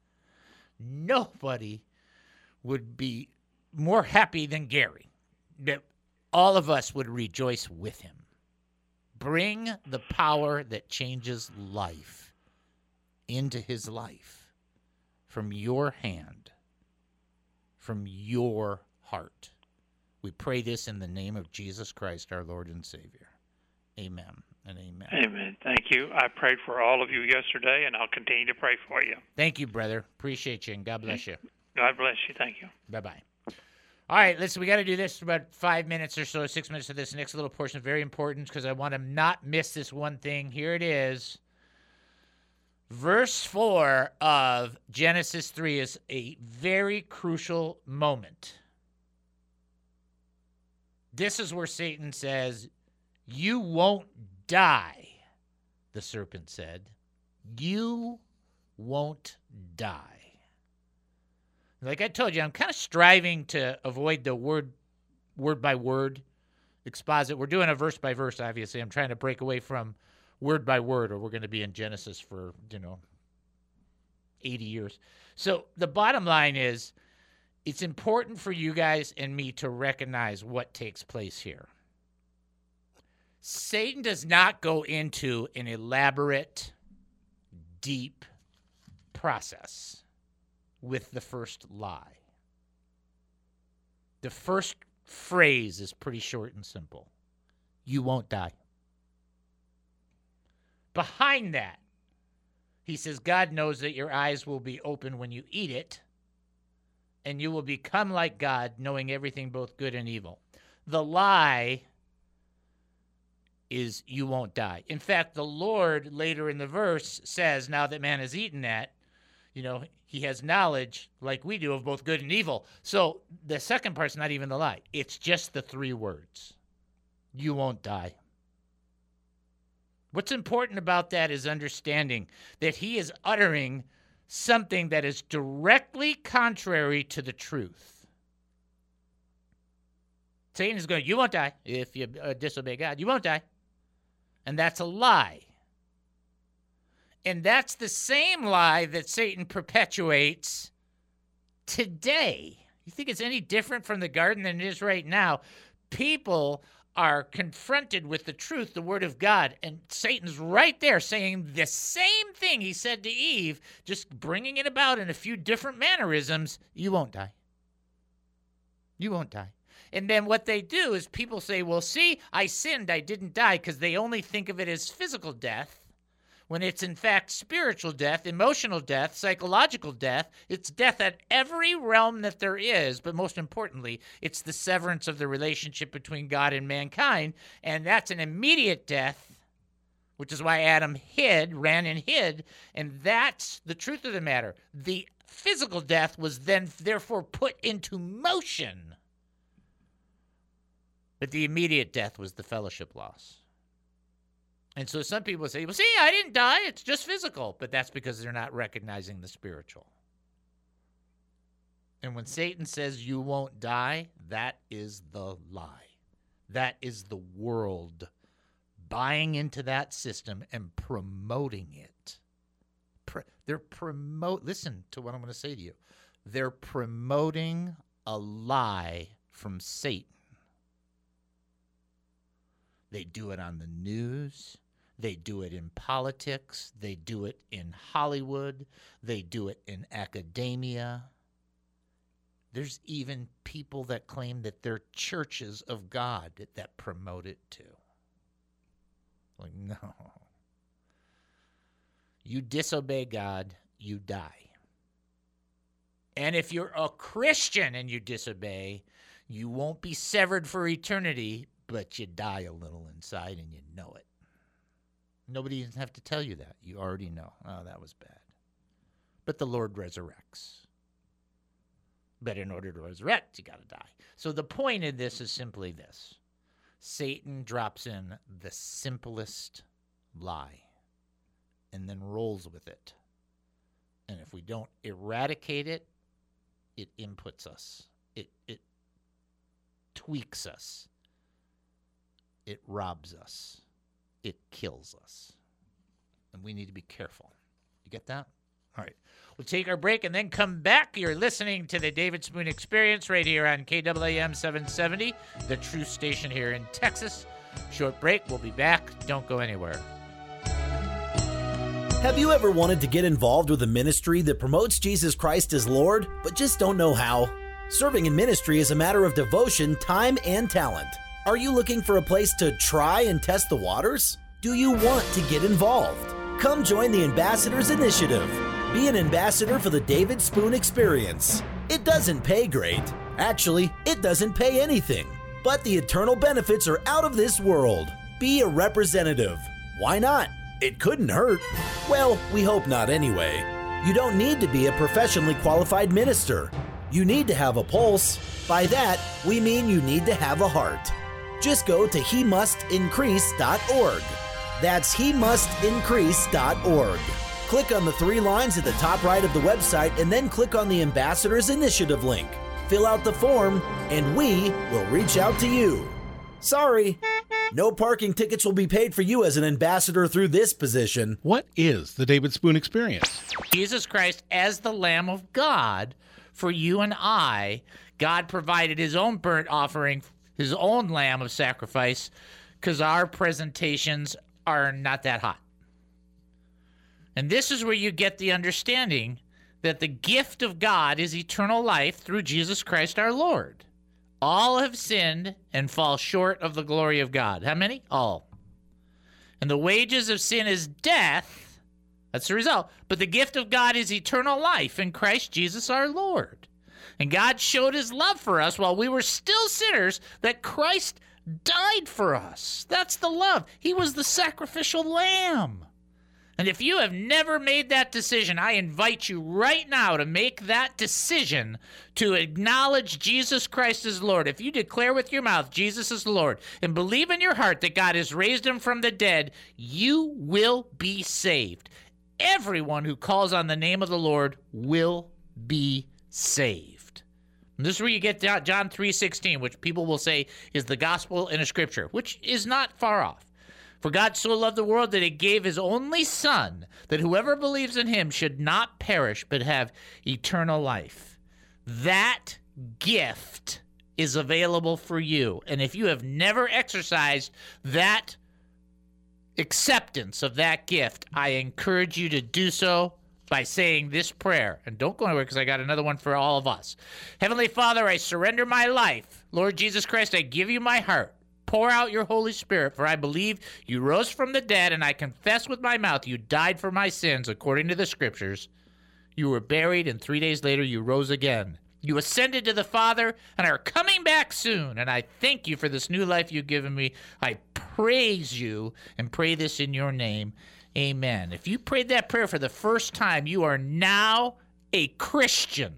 Nobody would be more happy than Gary, that all of us would rejoice with him. Bring the power that changes life into his life from your hand, from your heart. We pray this in the name of Jesus Christ, our Lord and Savior. Amen and amen. Amen. Thank you. I prayed for all of you yesterday, and I'll continue to pray for you. Thank you, brother. Appreciate you, and God bless you. God bless you. Thank you. Bye-bye. All right, listen, we got to do this for about five minutes or so, six minutes of this next little portion. Very important because I want to not miss this one thing. Here it is. Verse four of Genesis three is a very crucial moment. This is where Satan says, "You won't die," the serpent said. "You won't die." Like I told you, I'm kind of striving to avoid the word word by word exposit. We're doing a verse by verse, obviously. I'm trying to break away from word by word, or we're going to be in Genesis for, you know, eighty years. So the bottom line is, it's important for you guys and me to recognize what takes place here. Satan does not go into an elaborate, deep process with the first lie. The first phrase is pretty short and simple. You won't die. Behind that, he says, God knows that your eyes will be open when you eat it, and you will become like God, knowing everything both good and evil. The lie is you won't die. In fact, the Lord later in the verse says, now that man has eaten that, you know, he has knowledge like we do of both good and evil. So the second part's not even the lie. It's just the three words. You won't die. What's important about that is understanding that he is uttering something that is directly contrary to the truth. Satan is going, you won't die if you uh, disobey God. You won't die. And that's a lie. And that's the same lie that Satan perpetuates today. You think it's any different from the garden than it is right now? People are confronted with the truth, the word of God, and Satan's right there saying the same thing he said to Eve, just bringing it about in a few different mannerisms. You won't die. You won't die. And then what they do is people say, well, see, I sinned, I didn't die, because they only think of it as physical death, when it's in fact spiritual death, emotional death, psychological death. It's death at every realm that there is, but most importantly, it's the severance of the relationship between God and mankind, and that's an immediate death, which is why Adam hid, ran and hid, and that's the truth of the matter. The physical death was then therefore put into motion, but the immediate death was the fellowship loss. And so some people say, well, see, I didn't die. It's just physical. But that's because they're not recognizing the spiritual. And when Satan says you won't die, that is the lie. That is the world buying into that system and promoting it. Pro- they're promote. Listen to what I'm going to say to you. They're promoting a lie from Satan. They do it on the news. They do it in politics. They do it in Hollywood. They do it in academia. There's even people that claim that they're churches of God that, that promote it too. Like, no. You disobey God, you die. And if you're a Christian and you disobey, you won't be severed for eternity, but you die a little inside and you know it. Nobody doesn't have to tell you that. You already know. Oh, that was bad. But the Lord resurrects. But in order to resurrect, you got to die. So the point of this is simply this. Satan drops in the simplest lie and then rolls with it. And if we don't eradicate it, it inputs us. It, it tweaks us. It robs us. It kills us. And we need to be careful. You get that? All right. We'll take our break and then come back. You're listening to the David Spoon Experience right here on K W A M seven seventy, the Truth Station here in Texas. Short break. We'll be back. Don't go anywhere. Have you ever wanted to get involved with a ministry that promotes Jesus Christ as Lord, but just don't know how? Serving in ministry is a matter of devotion, time, and talent. Are you looking for a place to try and test the waters? Do you want to get involved? Come join the Ambassadors Initiative. Be an ambassador for the David Spoon Experience. It doesn't pay great. Actually, it doesn't pay anything. But the eternal benefits are out of this world. Be a representative. Why not? It couldn't hurt. Well, we hope not anyway. You don't need to be a professionally qualified minister. You need to have a pulse. By that, we mean you need to have a heart. Just go to he must increase dot org. That's he must increase dot org. Click on the three lines at the top right of the website and then click on the Ambassadors Initiative link. Fill out the form, and we will reach out to you. Sorry, no parking tickets will be paid for you as an ambassador through this position. What is the David Spoon Experience? Jesus Christ as the Lamb of God for you and I. God provided his own burnt offering, his own lamb of sacrifice, because our presentations are not that hot. And this is where you get the understanding that the gift of God is eternal life through Jesus Christ our Lord. All have sinned and fall short of the glory of God. How many? All. And the wages of sin is death. That's the result. But the gift of God is eternal life in Christ Jesus our Lord. And God showed his love for us while we were still sinners, that Christ died for us. That's the love. He was the sacrificial lamb. And if you have never made that decision, I invite you right now to make that decision to acknowledge Jesus Christ as Lord. If you declare with your mouth Jesus is Lord and believe in your heart that God has raised him from the dead, you will be saved. Everyone who calls on the name of the Lord will be saved. And this is where you get John three sixteen, which people will say is the gospel in a scripture, which is not far off. For God so loved the world that he gave his only Son, that whoever believes in him should not perish but have eternal life. That gift is available for you. And if you have never exercised that acceptance of that gift, I encourage you to do so by saying this prayer. And don't go anywhere, because I got another one for all of us. Heavenly Father, I surrender my life. Lord Jesus Christ, I give you my heart. Pour out your Holy Spirit, for I believe you rose from the dead, and I confess with my mouth you died for my sins according to the Scriptures. You were buried, and three days later you rose again. You ascended to the Father and are coming back soon, and I thank you for this new life you've given me. I praise you and pray this in your name. Amen. If you prayed that prayer for the first time, you are now a Christian.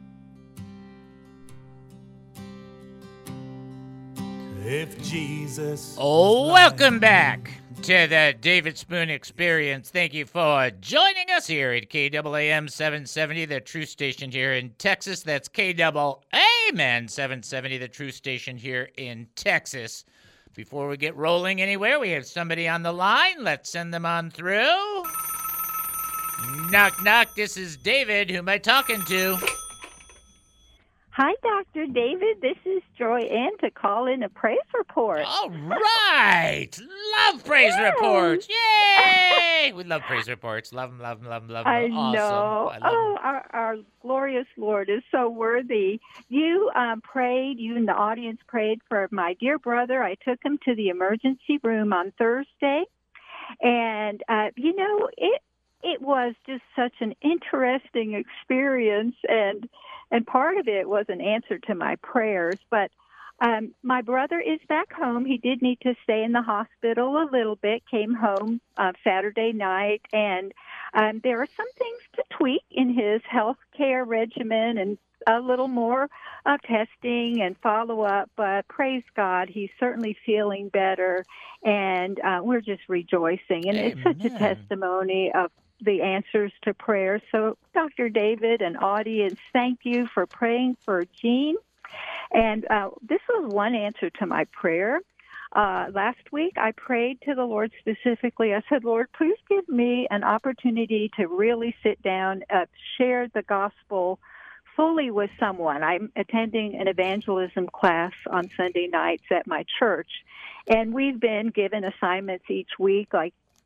If Jesus. Oh, welcome back to the David Spoon Experience. Thank you for joining us here at K A A M seven seventy, the true station here in Texas. That's K A A M seven seventy, the true station here in Texas. Before we get rolling anywhere, we have somebody on the line. Let's send them on through. Knock, knock. This is David. Who am I talking to? Hi, Doctor David. This is Joy Ann to call in a praise report. All right. Love praise Yes. reports. Yay! We love praise reports. Love them, love them, love them, love them. I Awesome. know. I love oh, them. our, our glorious Lord is so worthy. You um, prayed, you and the audience prayed for my dear brother. I took him to the emergency room on Thursday. And, uh, you know, it it was just such an interesting experience. And And part of it was an answer to my prayers. But um, my brother is back home. He did need to stay in the hospital a little bit, came home uh, Saturday night. And um, there are some things to tweak in his health care regimen and a little more uh, testing and follow-up. But praise God, he's certainly feeling better. And uh, we're just rejoicing. And Amen. It's such a testimony of the answers to prayer. So, Doctor David and audience, thank you for praying for Jean. And uh, this was one answer to my prayer. Uh, last week, I prayed to the Lord specifically. I said, Lord, please give me an opportunity to really sit down, uh, share the gospel fully with someone. I'm attending an evangelism class on Sunday nights at my church. And we've been given assignments each week, like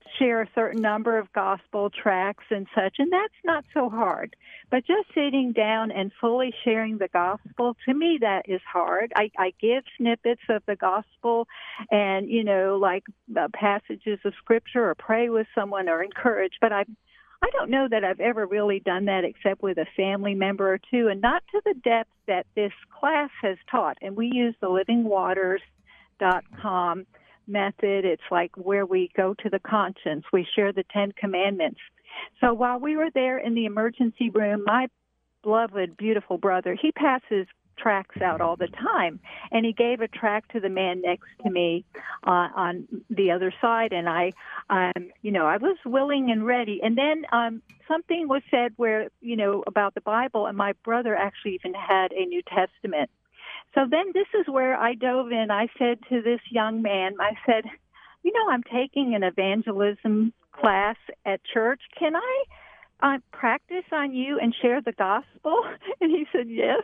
share a certain number of gospel tracts and such, and that's not so hard. But just sitting down and fully sharing the gospel, to me, that is hard. I, I give snippets of the gospel and, you know, like uh, passages of scripture, or pray with someone or encourage, but I I don't know that I've ever really done that except with a family member or two, and not to the depth that this class has taught. And we use the living waters dot com method. It's like where we go to the conscience. We share the Ten Commandments. So while we were there in the emergency room, my beloved, beautiful brother, he passes tracts out all the time, and he gave a tract to the man next to me uh, on the other side, and I, um, you know, I was willing and ready. And then um, something was said where, you know, about the Bible, and my brother actually even had a New Testament. So then this is where I dove in. I said to this young man, I said, you know, I'm taking an evangelism class at church. Can I uh, practice on you and share the gospel? And he said, yes.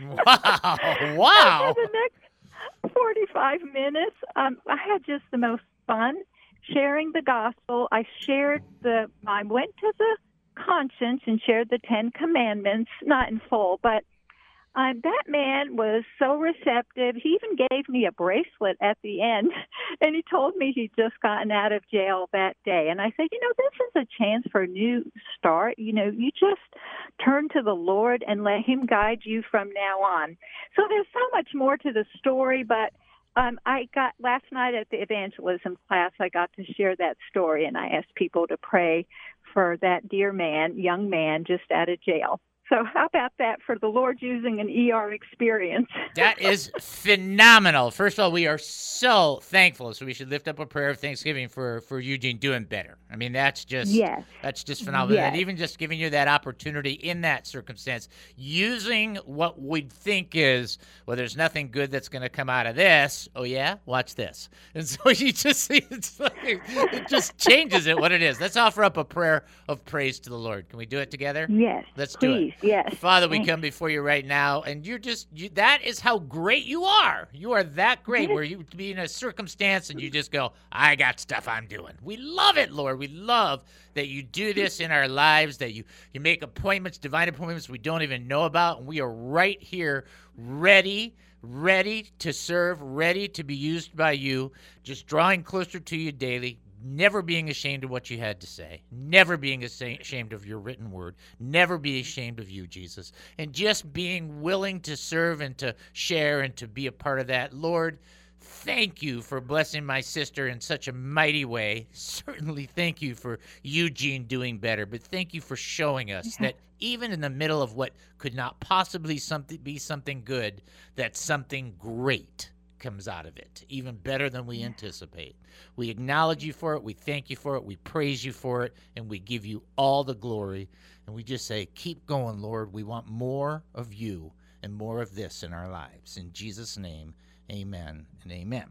Wow. Wow. For the next forty-five minutes, um, I had just the most fun sharing the gospel. I shared the, I went to the conscience and shared the Ten Commandments, not in full, but Um, that man was so receptive. He even gave me a bracelet at the end, and he told me he'd just gotten out of jail that day. And I said, you know, this is a chance for a new start. You know, you just turn to the Lord and let him guide you from now on. So there's so much more to the story, but um, I got last night at the evangelism class, I got to share that story, and I asked people to pray for that dear man, young man, just out of jail. So how about that for the Lord using an E R experience? That is phenomenal. First of all, we are so thankful. So we should lift up a prayer of thanksgiving for, for Eugene doing better. I mean, that's just yes. that's just phenomenal. Yes. And even just giving you that opportunity in that circumstance, using what we'd think is, well, there's nothing good that's going to come out of this. Oh, yeah? Watch this. And so you just see, it's like, it just changes it what it is. Let's offer up a prayer of praise to the Lord. Can we do it together? Yes. Let's please. do it. Yes. Father, we come before you right now, and you're just, you, that is how great you are. You are that great where you be in a circumstance and you just go, I got stuff I'm doing. We love it, Lord. We love that you do this in our lives, that you, you make appointments, divine appointments we don't even know about, and we are right here ready, ready to serve, ready to be used by you, just drawing closer to you daily, never being ashamed of what you had to say, never being ashamed of your written word, never be ashamed of you, Jesus, and just being willing to serve and to share and to be a part of that. Lord, thank you for blessing my sister in such a mighty way. Certainly thank you for Eugene doing better, but thank you for showing us that even in the middle of what could not possibly something be something good, that something great comes out of it, even better than we anticipate. We acknowledge you for it. We thank you for it. We praise you for it, and we give you all the glory. And we just say, keep going, Lord. We want more of you and more of this in our lives. In Jesus' name, amen and amen.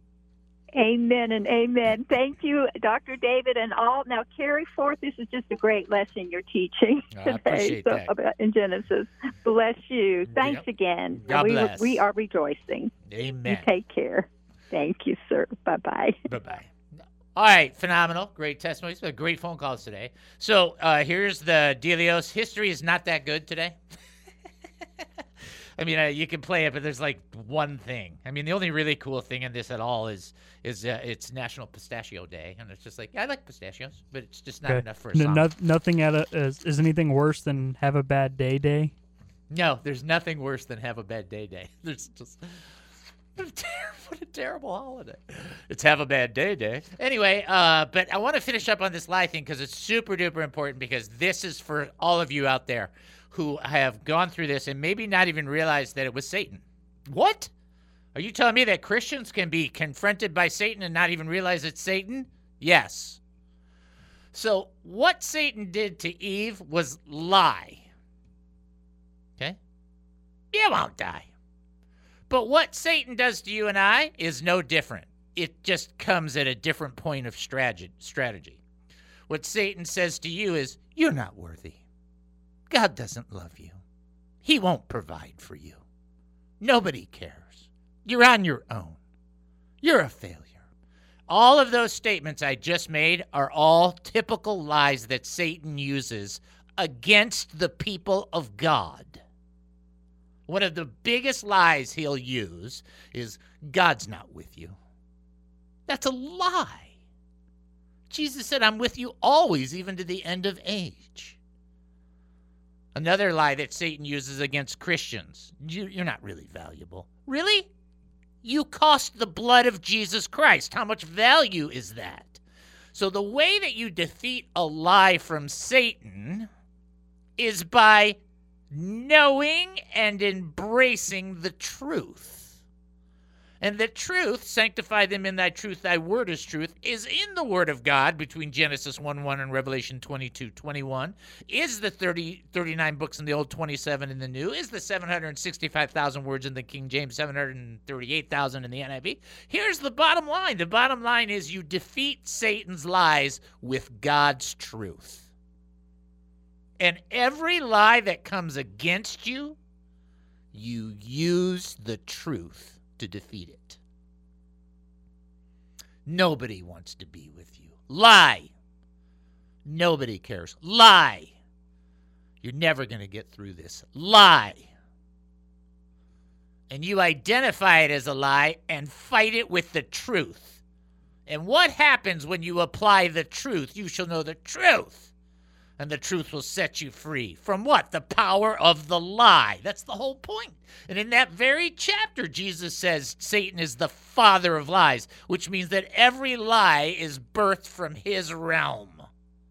Amen and amen. Thank you, Doctor David, and all. Now, carry forth. This is just a great lesson you're teaching I today appreciate so, that. about in Genesis. Bless you. Thanks Yep. again. God we, bless. we are rejoicing. Amen. You take care. Thank you, sir. Bye-bye. Bye-bye. All right, phenomenal. Great testimonies. Great phone calls today. So uh, here's the dealios. History is not that good today. I mean, uh, you can play it, but there's like one thing. I mean, the only really cool thing in this at all is is uh, it's National Pistachio Day, and it's just like, yeah, I like pistachios, but it's just not Okay. enough for a No, song. no, nothing at a, is, is anything worse than have a bad day day? No, there's nothing worse than have a bad day day. There's just what a, ter- what a terrible holiday. It's have a bad day day. Anyway, uh, but I want to finish up on this lie thing because it's super duper important, because this is for all of you out there who have gone through this and maybe not even realized that it was Satan. What? Are you telling me that Christians can be confronted by Satan and not even realize it's Satan? Yes. So what Satan did to Eve was lie. Okay? You won't die. But what Satan does to you and I is no different. It just comes at a different point of strategy. What Satan says to you is, you're not worthy. God doesn't love you. He won't provide for you. Nobody cares. You're on your own. You're a failure. All of those statements I just made are all typical lies that Satan uses against the people of God. One of the biggest lies he'll use is God's not with you. That's a lie. Jesus said, I'm with you always, even to the end of age. Another lie that Satan uses against Christians. You, you're not really valuable. Really? You cost the blood of Jesus Christ. How much value is that? So the way that you defeat a lie from Satan is by knowing and embracing the truth. And the truth, sanctify them in thy truth, thy word is truth, is in the word of God between Genesis one one and Revelation twenty-two twenty-one, is the thirty, thirty-nine books in the Old, twenty-seven in the New, is the seven hundred sixty-five thousand words in the King James, seven hundred thirty-eight thousand in the N I V. Here's the bottom line. The bottom line is you defeat Satan's lies with God's truth. And every lie that comes against you, you use the truth to defeat it. Nobody wants to be with you. Lie. Nobody cares. Lie. You're never going to get through this. Lie. And you identify it as a lie and fight it with the truth. And what happens when you apply the truth? You shall know the truth. And the truth will set you free. From what? The power of the lie. That's the whole point. And in that very chapter, Jesus says Satan is the father of lies, which means that every lie is birthed from his realm.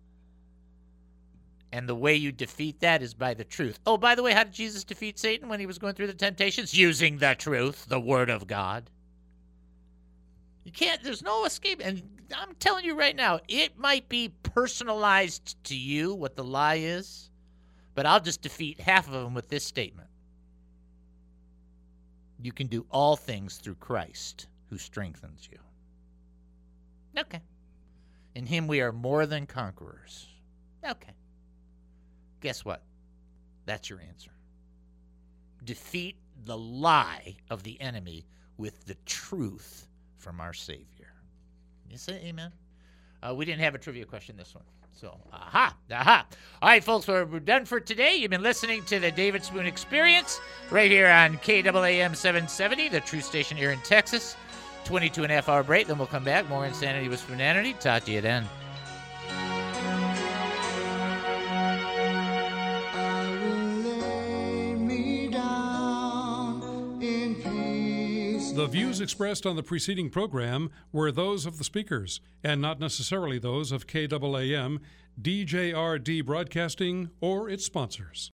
And the way you defeat that is by the truth. Oh, by the way, how did Jesus defeat Satan when he was going through the temptations? Using the truth, the word of God. You can't, there's no escape. And I'm telling you right now, it might be personalized to you what the lie is, but I'll just defeat half of them with this statement. You can do all things through Christ who strengthens you. Okay. In him we are more than conquerors. Okay. Guess what? That's your answer. Defeat the lie of the enemy with the truth from our Savior. You say amen? Uh, we didn't have a trivia question this one. So, aha, aha. All right, folks, we're, we're done for today. You've been listening to the David Spoon Experience right here on K A A M seven seventy, the true station here in Texas. twenty-two and a half hour break, then we'll come back. More Insanity with Spoonanity. Talk to you then. The views expressed on the preceding program were those of the speakers and not necessarily those of K A A M, D J R D Broadcasting, or its sponsors.